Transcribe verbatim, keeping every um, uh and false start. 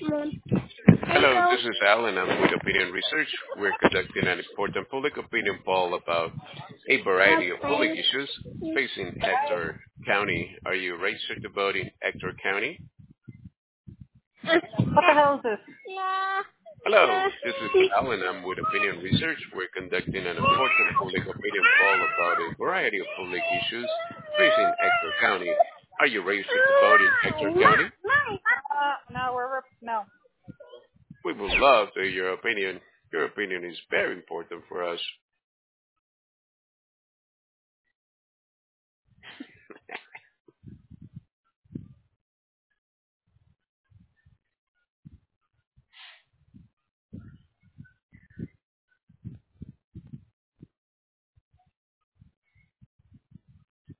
Hello, this is Alan. I'm with Opinion Research. We're conducting an important public opinion poll about a variety of public issues facing Hector County. Are you registered to vote in Hector County? What the hell is this? Hello, this is Alan. I'm with Opinion Research. We're conducting an important public opinion poll about a variety of public issues facing Hector County. Are you registered to vote in Hector County? Uh, no, we're rep- no. We would love to hear your opinion. Your opinion is very important for us.